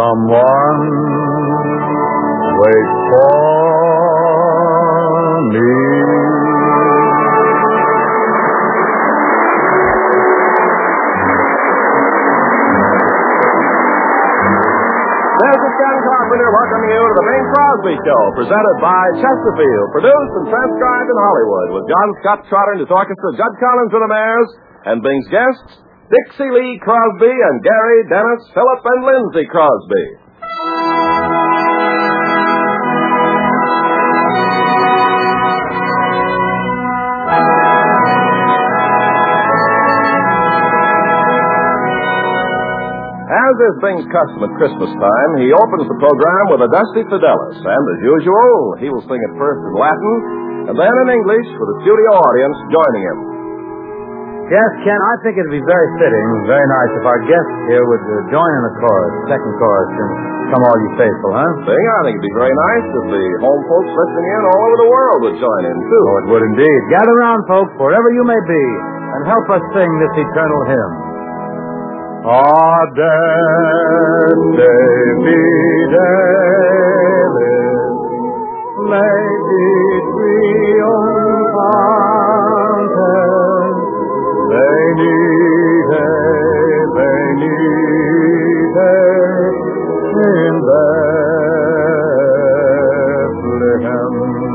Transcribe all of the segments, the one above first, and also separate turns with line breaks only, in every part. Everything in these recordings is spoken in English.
Someone wait for me.
This is Ken Carpenter welcoming you to the Bing Crosby Show, presented by Chesterfield, produced and transcribed in Hollywood, with John Scott Trotter and his orchestra, Judd Collins and the Mares, and Bing's guests, Dixie Lee Crosby and Gary, Dennis, Philip, and Lindsay Crosby. As is Bing's custom at Christmas time, he opens the program with a Dusty Fidelis, and as usual, he will sing it first in Latin, and then in English, with a studio audience joining him.
Yes, Ken, I think it'd be very fitting, very nice if our guests here would join in the chorus, second chorus, and Come All You Faithful, huh?
Bing, I think it'd be very nice if the home folks listening in all over the world would join in, too.
Oh, it would indeed. Gather round, folks, wherever you may be, and help us sing this eternal hymn.
Adende fidelis, legit triumphantes, venite, venite, in Bethlehem.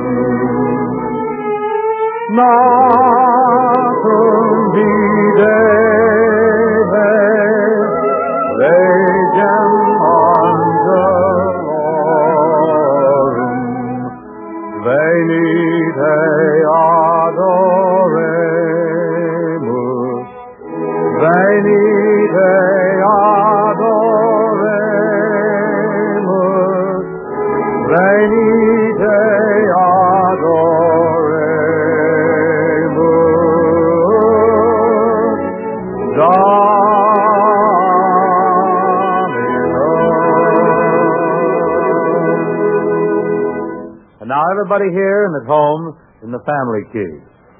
Natum vide, Legem angelorum, venite adoremus, venite adoremus, venite adoremus,
And now everybody here and at home in the family key.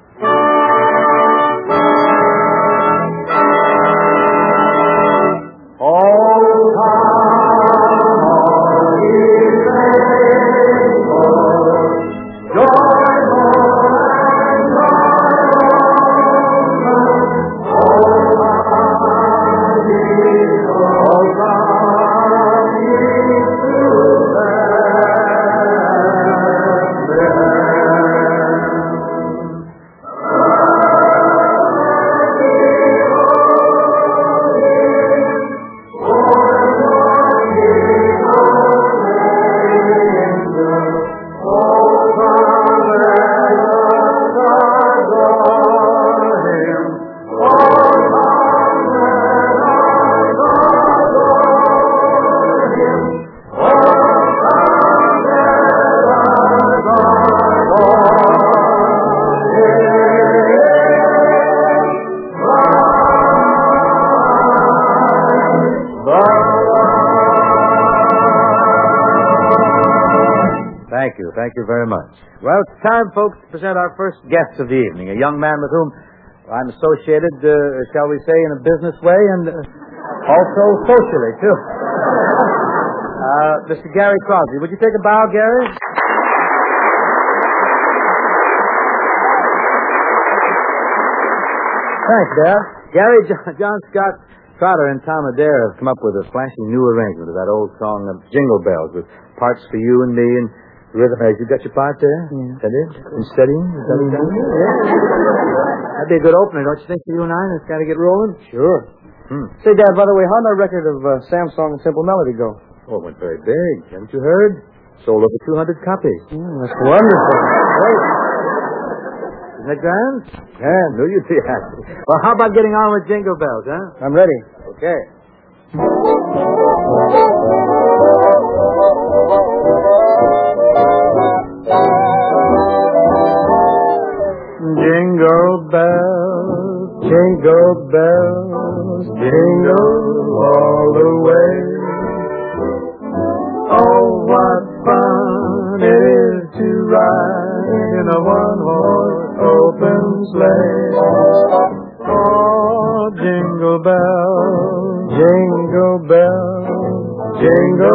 Thank you very much. Well, it's time, folks, to present our first guest of the evening, a young man with whom I'm associated, shall we say, in a business way and also socially, too. Mr. Gary Crosby. Would you take a bow, Gary? Thanks, Dad. Gary, John Scott Trotter and Tom Adair have come up with a flashy new arrangement of that old song of Jingle Bells with parts for you and me and rhythm. You got your part there? Yeah. That it? And steadying? Is that it? Yeah. That'd be a good opener, don't you think, for you and I? Let's got to get rolling. Sure.
Say, Dad, by the way, how'd that record of Sam's song and Simple Melody go?
Oh, it went very big. Haven't you heard? Sold over 200 copies.
That's wonderful. Great.
Isn't that grand? Yeah, knew you'd be happy. Well, how about getting on with Jingle Bells, huh?
I'm ready.
Okay.
Jingle bells, jingle bells, jingle all the way. Oh, what fun it is to ride in a one-horse open sleigh. Oh, jingle bells, jingle bells, jingle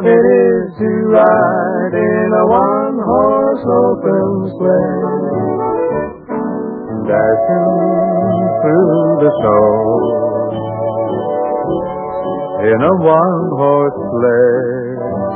it is to ride in a one-horse open sleigh. Dashing through the snow in a one-horse sleigh.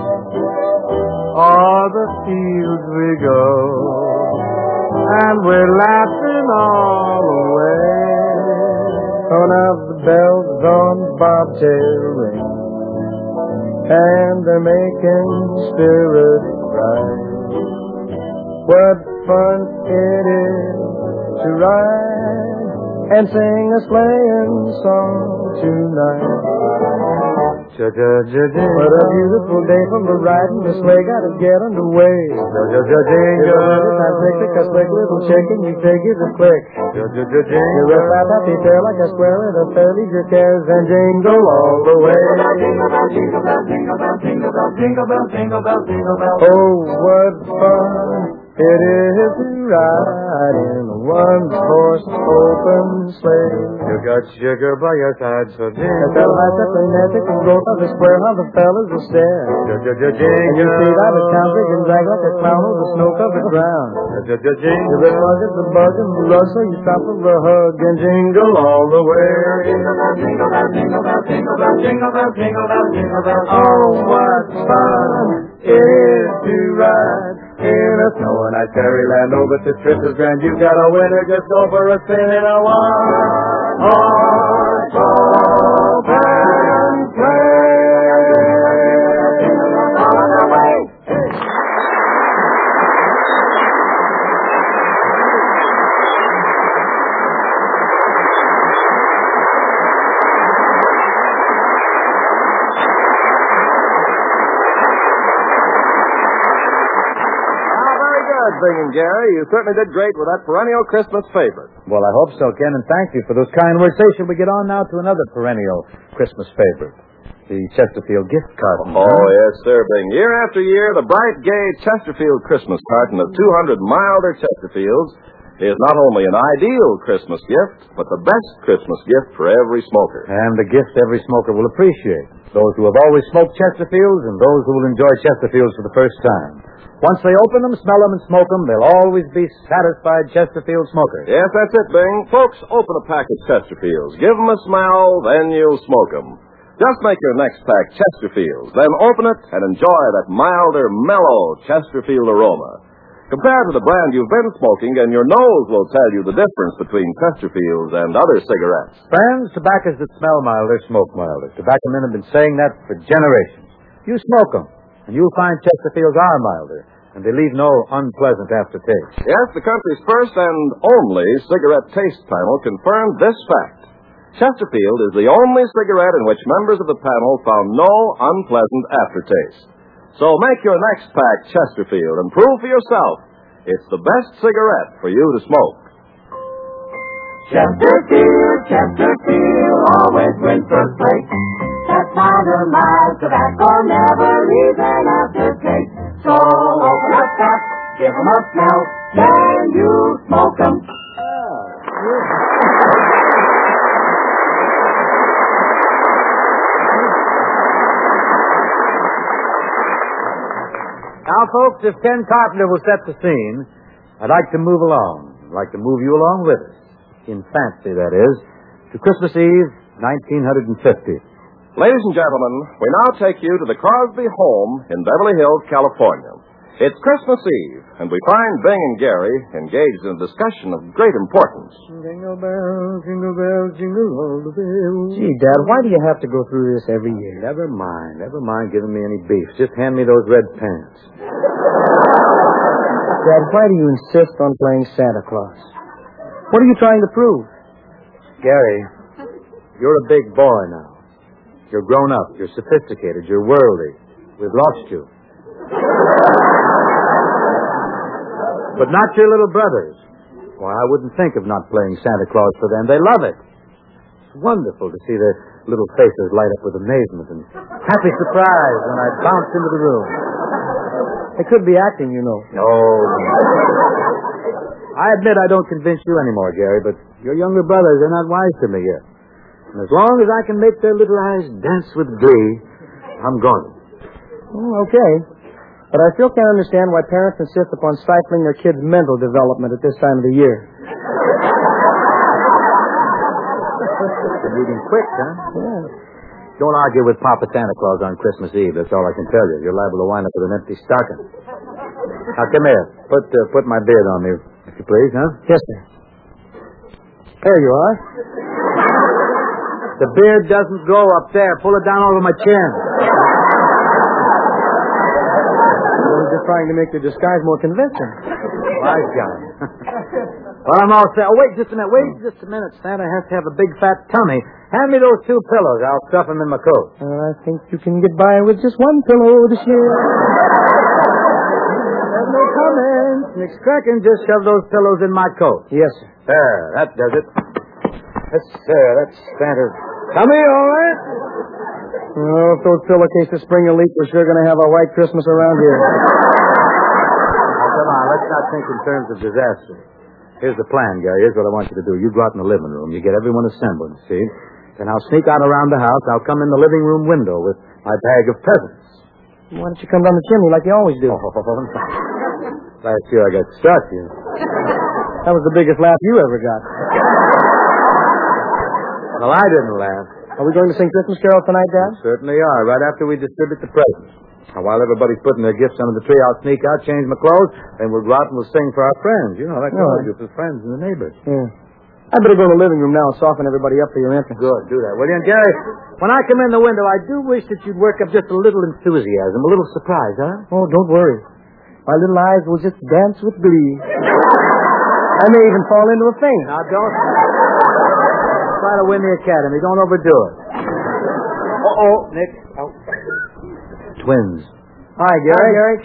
O'er the fields we go, and we're laughing all the way.
Tone of the bells on the bobtail ring, and they're making spirits bright. What fun it is to ride and sing a sleighing song tonight. What a beautiful day for the riding. The sleigh gotta get underway. Time click, a quick little chicken, you figure the click. You're a fat happy tail like a square at a fair, leave your cares and jingle all the way.
Jingle bell, jingle bell, jingle bell, jingle bell, jingle bell, jingle bell, jingle bell.
Oh, what fun it is to ride in a one-horse open sleigh.
You got sugar by your side, so
That lights up the net, it can go by the square, how the fellas will stare. And you see that it sounds big and drag like a clown over the snow-covered ground. You red bug at the bug and the rug, so you stop for a hug and jingle all the way.
Jingle bell, jingle bell, jingle bell, jingle bell, jingle bell, jingle bell, jingle bell.
Oh, what fun it is to ride in a
snow and ice fairyland. Oh, but this trip is grand. You got a winner, just go for a spin in a one-horse open sleigh. On the way.
Bing and Gary, you certainly did great with that perennial Christmas favorite.
Well, I hope so, Ken, and thank you for those kind words. Say, shall we get on now to another perennial Christmas favorite? The Chesterfield gift carton.
Oh, yes, sir, Bing. Year after year, the bright, gay Chesterfield Christmas carton of 200 milder Chesterfields is not only an ideal Christmas gift, but the best Christmas gift for every smoker.
And the gift every smoker will appreciate. Those who have always smoked Chesterfields and those who will enjoy Chesterfields for the first time. Once they open them, smell them, and smoke them, they'll always be satisfied Chesterfield smokers.
Yes, that's it, Bing. Folks, open a pack of Chesterfields. Give them a smell, then you'll smoke them. Just make your next pack Chesterfields, then open it and enjoy that milder, mellow Chesterfield aroma. Compare to the brand you've been smoking, and your nose will tell you the difference between Chesterfields and other cigarettes.
Friends, tobaccos that smell milder smoke milder. Tobacco men have been saying that for generations. You smoke them, and you'll find Chesterfields are milder, and they leave no unpleasant aftertaste.
Yes, the country's first and only cigarette taste panel confirmed this fact. Chesterfield is the only cigarette in which members of the panel found no unpleasant aftertaste. So make your next pack Chesterfield and prove for yourself it's the best cigarette for you to smoke.
Chesterfield, Chesterfield, always wins first place. That powder mild tobacco never leaves an aftertaste. So open up top, give 'em a smell, then you smoke 'em.
Now, folks, if Ken Carpenter will set the scene, I'd like to move along. I'd like to move you along with us. In fancy, that is, to Christmas Eve, 1950.
Ladies and gentlemen, we now take you to the Crosby home in Beverly Hills, California. It's Christmas Eve, and we find Bing and Gary engaged in a discussion of great importance.
Jingle bells, jingle all the way. Gee, Dad, why do you have to go through this every year?
Never mind giving me any beef. Just hand me those red pants.
Dad, why do you insist on playing Santa Claus? What are you trying to prove?
Gary, you're a big boy now. You're grown up. You're sophisticated. You're worldly. We've lost you. But not your little brothers. Why, I wouldn't think of not playing Santa Claus for them. They love it. It's wonderful to see their little faces light up with amazement and happy surprise when I bounce into the room.
They could be acting, you know.
Oh. I admit I don't convince you anymore, Gary, but your younger brothers are not wise to me yet. And as long as I can make their little eyes dance with glee, I'm going.
Okay. But I still can't understand why parents insist upon stifling their kids' mental development at this time of the year.
You're moving quick, huh?
Yeah.
Don't argue with Papa Santa Claus on Christmas Eve. That's all I can tell you. You're liable to wind up with an empty stocking. Now, come here. Put my beard on me, if you please, huh?
Yes, sir. There you are.
The beard doesn't go up there. Pull it down over my chin.
I was just trying to make the disguise more convincing.
My God. Well, I'm all set. Oh, wait just a minute. Santa has to have a big fat tummy. Hand me those 2 pillows. I'll stuff them in my coat.
I think you can get by with just one pillow this year.
There's no comment. Nick's cracking. Just shove those pillows in my coat.
Yes, sir.
There, that does it. That's Santa's tummy, all right?
Oh, if those pillowcases spring a leak, we're sure going to have a white Christmas around here.
Now, come on, let's not think in terms of disaster. Here's the plan, Gary. Here's what I want you to do. You go out in the living room. You get everyone assembled, see? Then I'll sneak out around the house. I'll come in the living room window with my bag of presents.
Why don't you come down the chimney like you always do?
Last year I got stuck, you know.
That was the biggest laugh you ever got.
Well, I didn't laugh.
Are we going to sing Christmas carols tonight, Dad?
We certainly are, right after we distribute the presents. Now, while everybody's putting their gifts under the tree, I'll sneak out, change my clothes, then we'll go out and we'll sing for our friends. You know, like we always do for friends and the neighbors.
Yeah. I better go to the living room now and soften everybody up for your entrance.
Good, do that, will you? And, Gary, when I come in the window, I do wish that you'd work up just a little enthusiasm, a little surprise, huh?
Oh, don't worry. My little eyes will just dance with glee. I may even fall into a faint.
Now, don't try to win the academy. Don't overdo it. Uh-oh, Nick. Oh. Twins.
Hi, Gary.
Hi, Gary.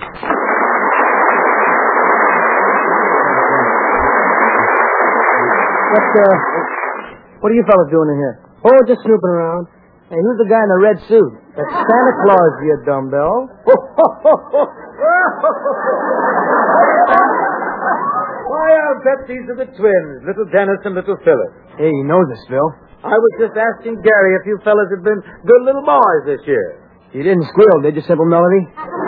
What are you fellas doing in here?
Oh, just snooping around.
Hey, who's the guy in the red suit? That's Santa Claus, you dumbbell.
Why, I'll bet these are the twins, little Dennis and little Phyllis.
Hey, he knows us, Phil.
I was just asking Gary if you fellas have been good little boys this year.
You didn't squeal, did you, Simple Melody?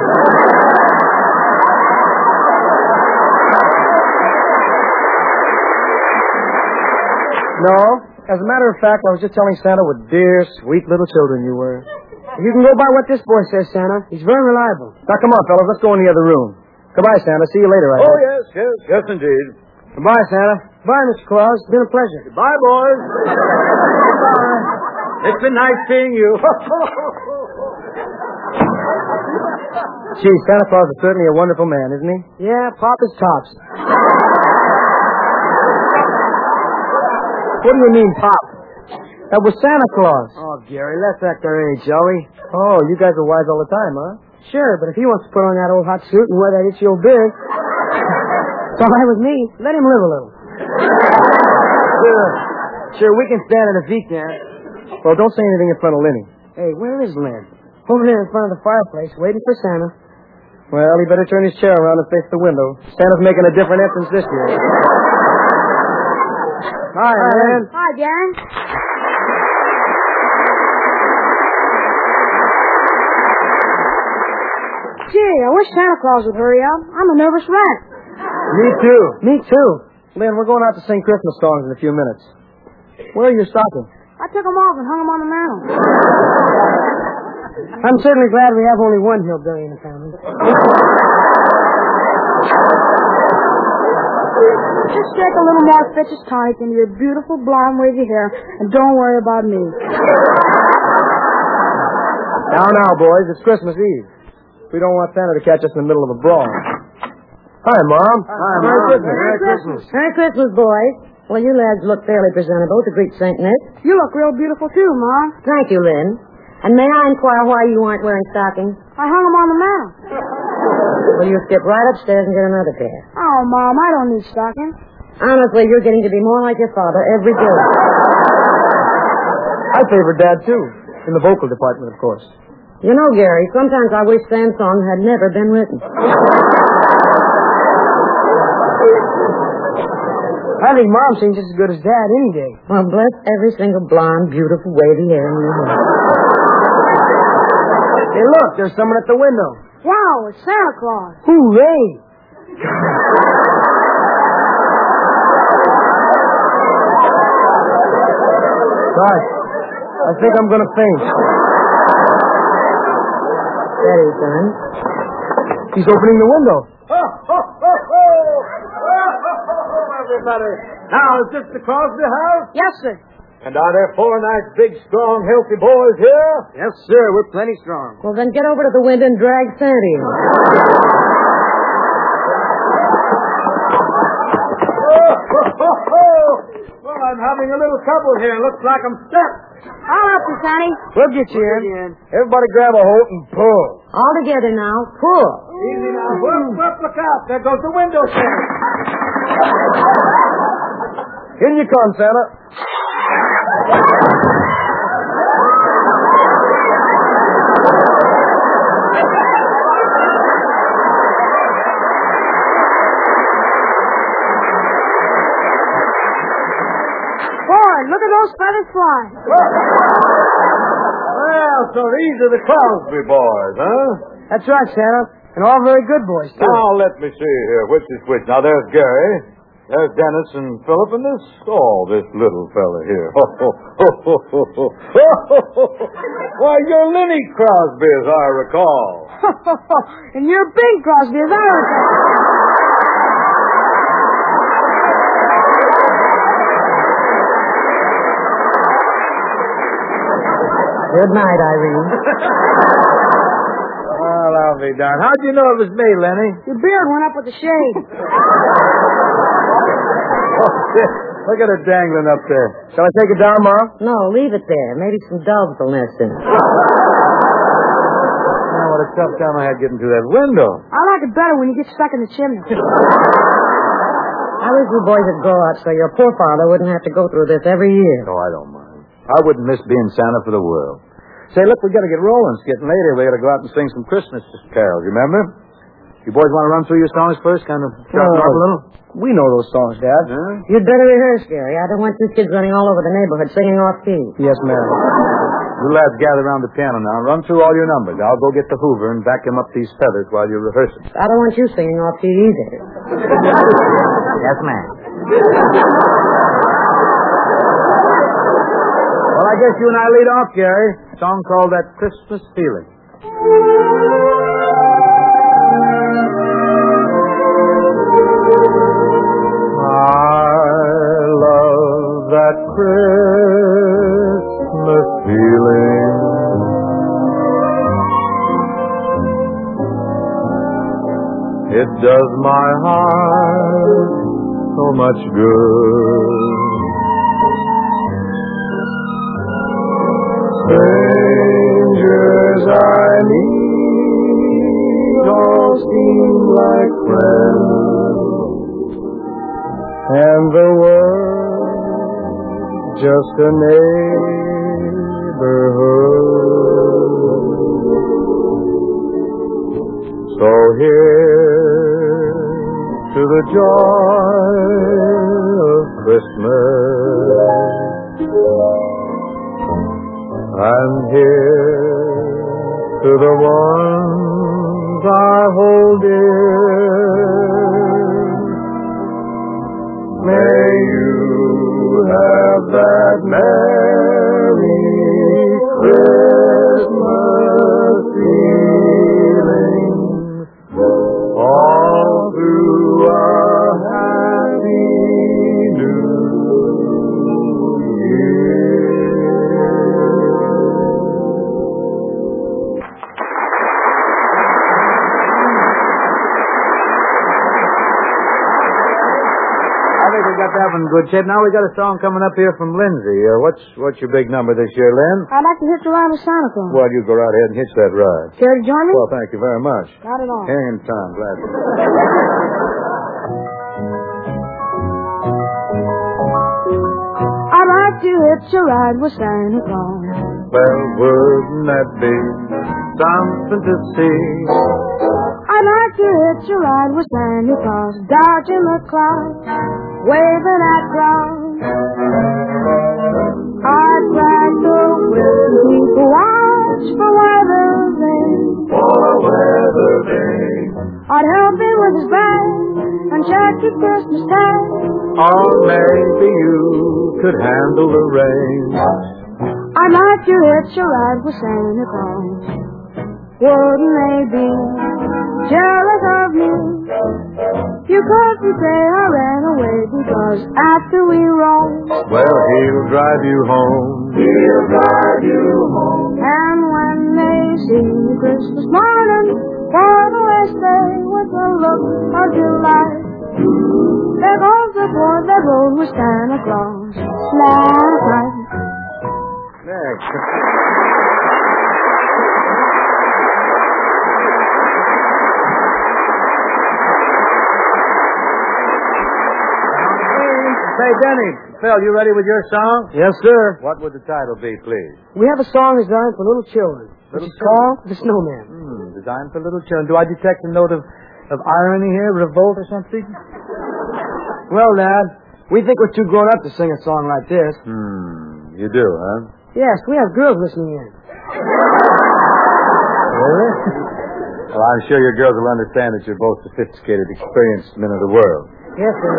No. As a matter of fact, I was just telling Santa what dear, sweet little children you were.
You can go by what this boy says, Santa. He's very reliable.
Now, come on, fellas. Let's go in the other room. Goodbye, Santa. See you later, I hope.
Yes, indeed.
Goodbye, Santa.
Bye, Mr. Claus. It's been a pleasure.
Goodbye, boys. Goodbye. It's been nice seeing you.
Gee, Santa Claus is certainly a wonderful man, isn't he?
Yeah, Pop is tops.
What do you mean, Pop? That was Santa Claus.
Oh, Gary, let's act our age, shall we?
Oh, you guys are wise all the time, huh?
Sure, but if he wants to put on that old hot suit and wear that itchy old beard, it's all right with me. Let him live a little.
Sure, we can stand it if he can't. Well, don't say anything in front of Lenny.
Hey, where is Lynn? Over there in front of the fireplace, waiting for Santa.
Well, he better turn his chair around and face the window. Santa's making a different entrance this year. Hi, Lynn.
Hi, Darren. Gee, I wish Santa Claus would hurry up. I'm a nervous wreck.
Me too.
Me too.
Lynn, we're going out to sing Christmas songs in a few minutes. Where are your stockings?
I took them off and hung them on the mantel.
I'm certainly glad we have only one hillbilly in the family.
Just shake a little more Fitch's tonic into your beautiful blonde wavy hair, and don't worry about me.
Now, boys, it's Christmas Eve. We don't want Santa to catch us in the middle of a brawl. Hi, Mom.
Hi,
Merry
Mom.
Christmas.
Merry Christmas.
Merry Christmas, boys. Well, you lads look fairly presentable to greet St. Nick.
You look real beautiful, too, Mom.
Thank you, Lynn. And may I inquire why you aren't wearing stockings?
I hung them on the mantel.
Well, you skip right upstairs and get another pair.
Oh, Mom, I don't need stockings.
Honestly, you're getting to be more like your father every day.
I favor Dad, too. In the vocal department, of course.
You know, Gary, sometimes I wish Sam's song had never been written.
I think Mom sings just as good as Dad any day.
Well, bless every single blonde, beautiful, wavy hair in your head.
Hey, look, there's someone at the window.
Wow, it's Santa Claus.
Hooray! Gosh, I think I'm going to faint.
Steady, son.
He's opening the window.
Everybody. Now, is this the Crosby house?
Yes, sir.
And are there 4 nice, big, strong, healthy boys here?
Yes, sir. We're plenty strong.
Well, then get over to the window and drag Santa in.
Well, I'm having a little trouble here. Looks like I'm stuck.
I'll help you, Sonny.
We'll get you in. Everybody grab a hold and pull.
All together now. Pull.
Easy now. Whoop, look out. There goes the window shade.
In you come, Santa.
Boy, look at those feathers flying.
Well, so these are the Crosby boys, huh?
That's right, Santa. And all very good boys, too.
Now, let me see here. Which is which? Now, there's Gary. There's Dennis and Philip and this little fella here. Why, you're Lenny Crosby, as I recall.
And you're Bing Crosby, as I recall.
Good night, Irene.
Well, I'll be darned. How'd you know it was me, Lenny?
Your beard went up with the shade.
Look at it dangling up there.
Shall I take it down, Mom?
No, leave it there. Maybe some doves will nest in it.
Oh, what a tough time I had getting through that window.
I like it better when you get stuck in the chimney.
I wish you boys would grow up so your poor father wouldn't have to go through this every year.
Oh, I don't mind. I wouldn't miss being Santa for the world. Say, look, we got to get rolling. It's getting late here. We got to go out and sing some Christmas carols, remember? You boys want to run through your songs first? Kind of sharpen up a little?
We know those songs, Dad.
Huh?
You'd better rehearse, Gary. I don't want you kids running all over the neighborhood singing off key.
Yes, ma'am.
You lads gather around the piano now. Run through all your numbers. I'll go get the Hoover and vacuum up these feathers while you're rehearsing.
I don't want you singing off key either.
Yes, ma'am. Well, I guess you and I lead off, Gary. A song called That Christmas Feeling. That Christmas feeling, it does my heart so much good. Strangers I meet all seem like friends, and the world just a neighborhood. So here's to the joy of Christmas, and here's to the ones I hold dear. May you have that merry Christmas feeling all through a happy new year. I think we got that one in good shape. Now we got a song coming up here from Lindsay. What's your big number this year, Lynn?
I'd like to hitch a ride with Santa Claus.
Well, you go right ahead and hitch that ride.
Care to join me?
Well, thank you very much.
Not at all.
Here in town, glad to.
I'd like to hitch a ride with Santa Claus.
Well, wouldn't that be something to see?
I'd like to hitch a ride with Santa Claus, dodging the clouds, waving at clouds. I'd drag the whip, keep watch for weather then. I'd help him with his bag and check the Christmas tag.
Or maybe you could handle the rain.
I'd like to hitch a ride with Santa Claus. Wouldn't they be jealous of me? You couldn't say I ran away because after we roam,
Well, he'll drive you home.
He'll drive you home.
and when they see me Christmas morning, far away stay with a look of delight. There goes the boy that rode with Santa Claus last night.
Next. Say, Denny, Phil, you ready with your song?
Yes, sir.
What would the title be, please?
We have a song designed for little children.
Little
It's called The Snowman.
Designed for little children. Do I detect a note of irony here, revolt or something?
Well, Dad, we think we're too grown up to sing a song like this.
You do, huh?
Yes, we have girls listening in.
Really? Well, I'm sure your girls will understand that you're both sophisticated, experienced men of the world.
Yes, sir.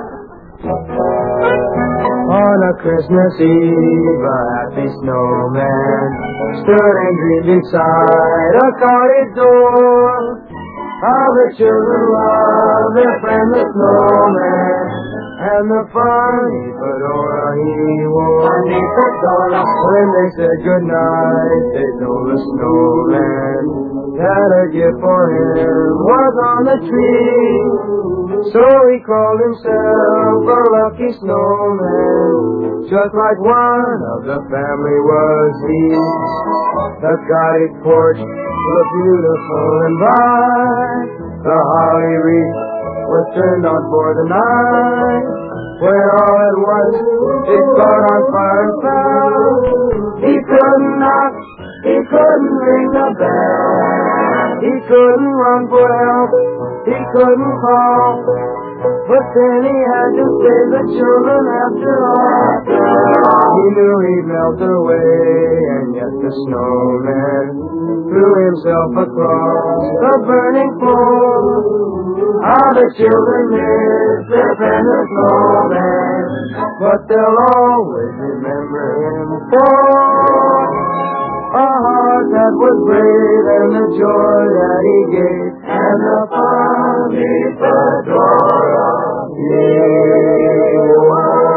On a Christmas Eve, a happy snowman stood and dreamed beside a cottage door. How the children loved their friend the snowman, and the funny fedora he wore. When they said goodnight, they told the snowman that a gift for him was on the tree. So he called himself a lucky snowman, just like one of the family was he. The cottage porch looked beautiful and bright. The holly wreath was turned on for the night. When all at once it caught on fire and fell. He couldn't knock, he couldn't ring the bell. He couldn't run for help, he couldn't call. But then he had to save the children after all. He knew he'd melt away, and yet the snowman threw himself across the burning floor. How the children miss their friend the snowman, but they'll always remember him for a heart that was brave and the joy that he gave, and the funny fedora he wore.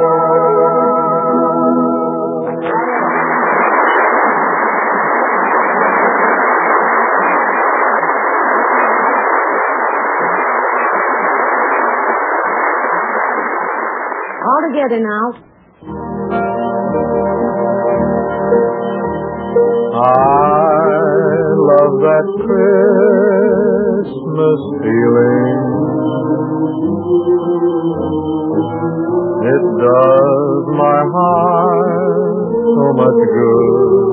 All together now.
I love that Christmas feeling. It does my heart so much good.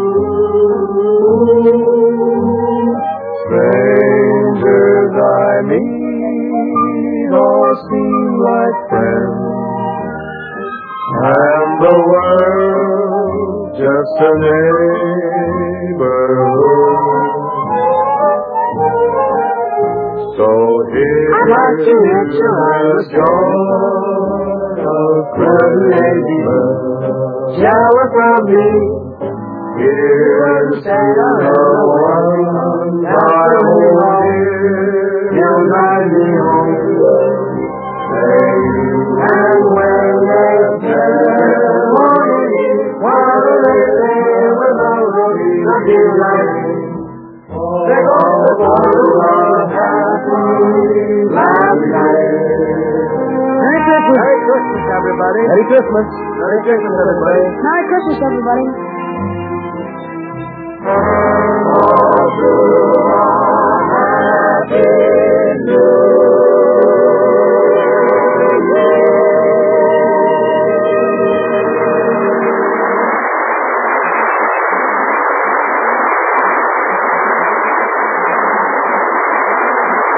Strangers I meet all seem like friends, and the world just a neighborhood. So here's to the joy of Christmas. Shower from me. Here's Santa one time you'll drive me home. And when they ceremony, while they say with a rosy delight, they go for the love happy last night.
Merry Christmas.
Merry Christmas, everybody.
Merry Christmas.
Merry Christmas, everybody.
Merry Christmas, everybody.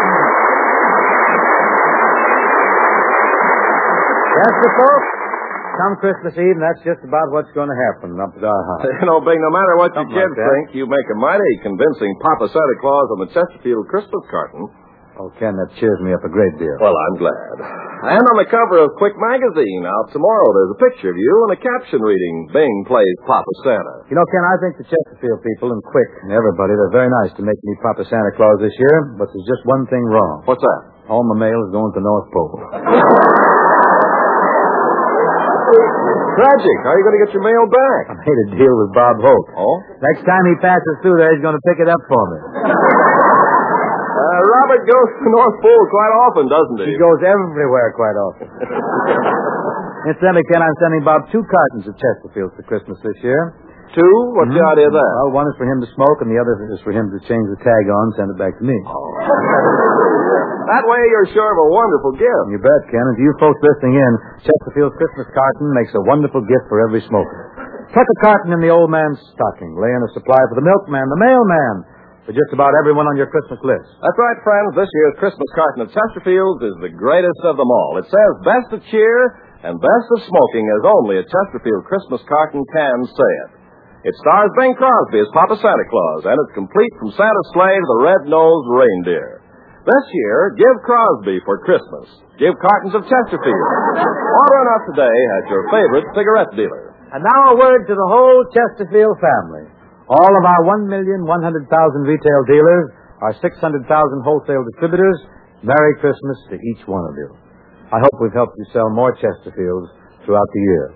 That's the folks. come Christmas Eve, and that's just about what's going to happen up at our house.
You know, Bing, no matter what
Something
your kids
like that.
think, you make a mighty convincing Papa Santa Claus on the Chesterfield Christmas carton.
Oh, Ken, that cheers me up a great deal.
Well, I'm glad. And on the cover of Quick Magazine out tomorrow, there's a picture of you and a caption reading, Bing plays Papa Santa.
You know, Ken, I think the Chesterfield people and Quick and everybody, they're very nice to make me Papa Santa Claus this year, but there's just one thing wrong.
What's that?
All my mail is going to North Pole.
Tragic. How are you going to get your mail back?
I made a deal with Bob Hope.
Oh?
Next time he passes through there, he's going to pick it up for me.
Robert goes to North Pole quite often, doesn't he?
He goes everywhere quite often. Incidentally, Ken, I'm sending Bob 2 cartons of Chesterfields for Christmas this year.
2? What's the idea of that?
Well, one is for him to smoke, and the other is for him to change the tag on and send it back to me.
That way you're sure of a wonderful gift.
You bet, Ken. And to you folks listening in, Chesterfield's Christmas carton makes a wonderful gift for every smoker. Tuck a carton in the old man's stocking. Lay in a supply for the milkman, the mailman, for just about everyone on your Christmas list.
That's right, friends. This year's Christmas carton of Chesterfield's is the greatest of them all. It says best of cheer and best of smoking as only a Chesterfield Christmas carton can say it. It stars Bing Crosby as Papa Santa Claus, and it's complete from Santa's sleigh to the red-nosed reindeer. This year, give Crosby for Christmas. Give cartons of Chesterfield. Order enough today at your favorite cigarette dealer.
And now a word to the whole Chesterfield family. All of our 1,100,000 retail dealers, our 600,000 wholesale distributors, Merry Christmas to each one of you. I hope we've helped you sell more Chesterfields throughout the year.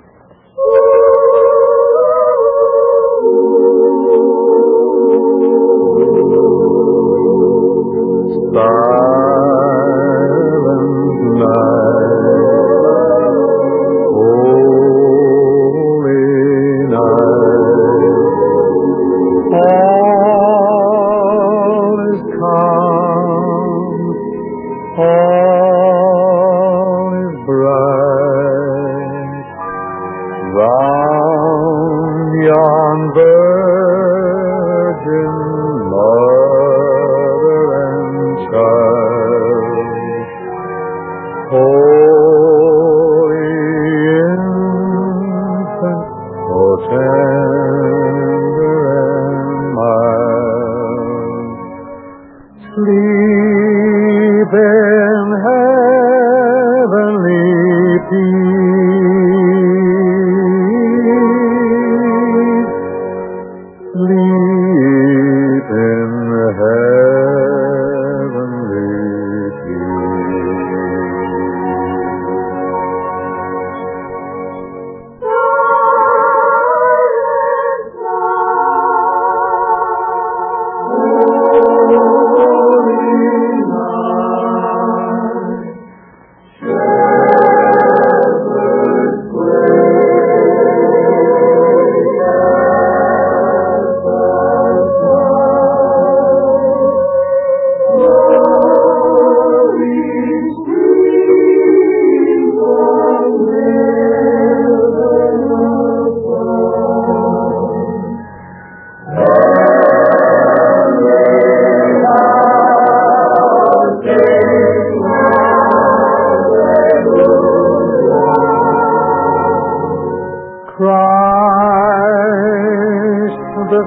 the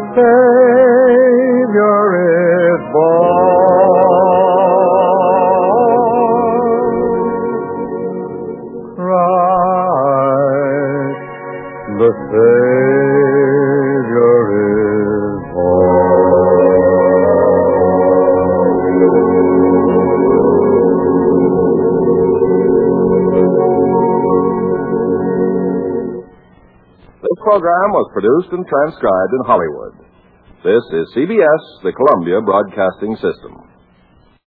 Savior is born. Christ, the Savior is
This program was produced and transcribed in Hollywood. This is CBS, the Columbia Broadcasting System.